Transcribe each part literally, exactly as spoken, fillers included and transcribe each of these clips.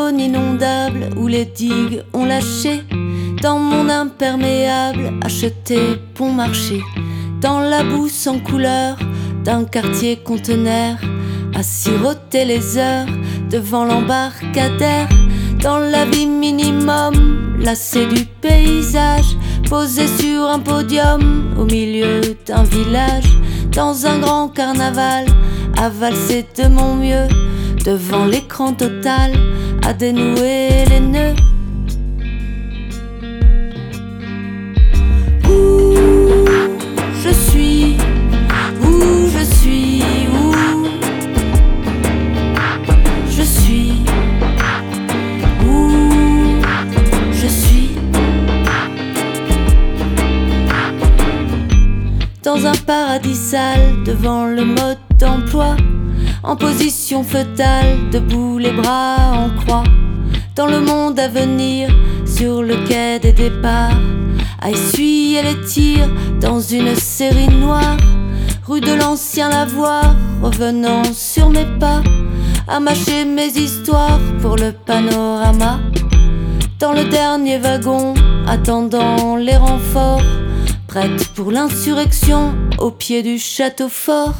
zones inondables où les digues ont lâché, dans mon imperméable acheté bon marché, dans la boue sans couleur d'un quartier conteneur, à siroter les heures devant l'embarcadère, dans la vie minimum, lassé du paysage, posé sur un podium au milieu d'un village, dans un grand carnaval, à valser de mon mieux, devant l'écran total, à dénouer les nœuds. Où je suis, où je suis, où je suis, où je suis. Dans un paradis sale, devant le mode d'emploi, en position fœtale, debout les bras en croix, dans le monde à venir, sur le quai des départs, à essuyer les tirs dans une série noire, rue de l'Ancien Lavoir, revenant sur mes pas, à mâcher mes histoires pour le panorama, dans le dernier wagon, attendant les renforts, prête pour l'insurrection au pied du château fort.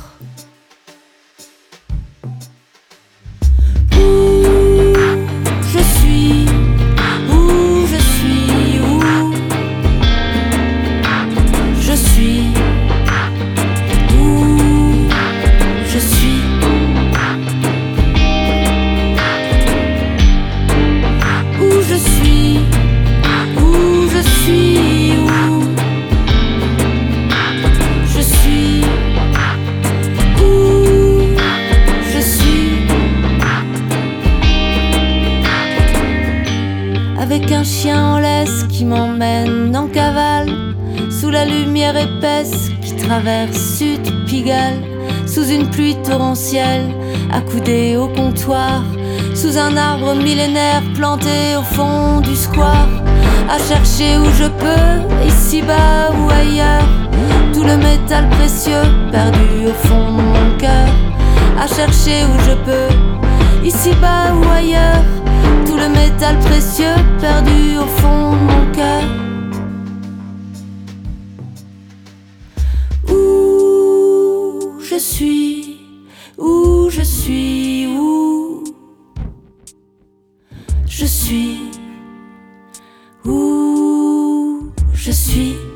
Avec un chien en laisse qui m'emmène en cavale, sous la lumière épaisse qui traverse Sud Pigalle, sous une pluie torrentielle, accoudée au comptoir, sous un arbre millénaire planté au fond du square, à chercher où je peux, ici-bas ou ailleurs, tout le métal précieux perdu au fond de mon cœur, à chercher où je peux, ici-bas ou ailleurs, tout le métal précieux perdu au fond de mon cœur. Où je suis, où je suis, où je suis, où je suis.